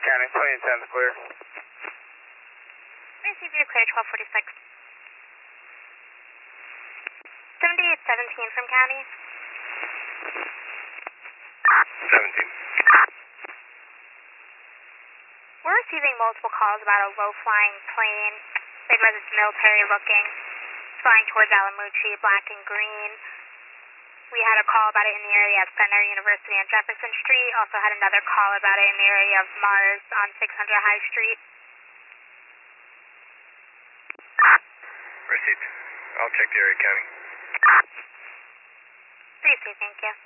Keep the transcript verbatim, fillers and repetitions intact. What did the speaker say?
County, twenty ten is clear. Receive your clear, twelve forty-six. seventy-eight seventeen from County. seventeen. We're receiving multiple calls about a low-flying plane. They said it's military-looking, flying towards Alamuchi, black and green. We had a call about it in the area of Centenary University on Jefferson Street. Also had another call about it in the area of Mars on six hundred High Street. Received. I'll check the area, County. Receive, thank you.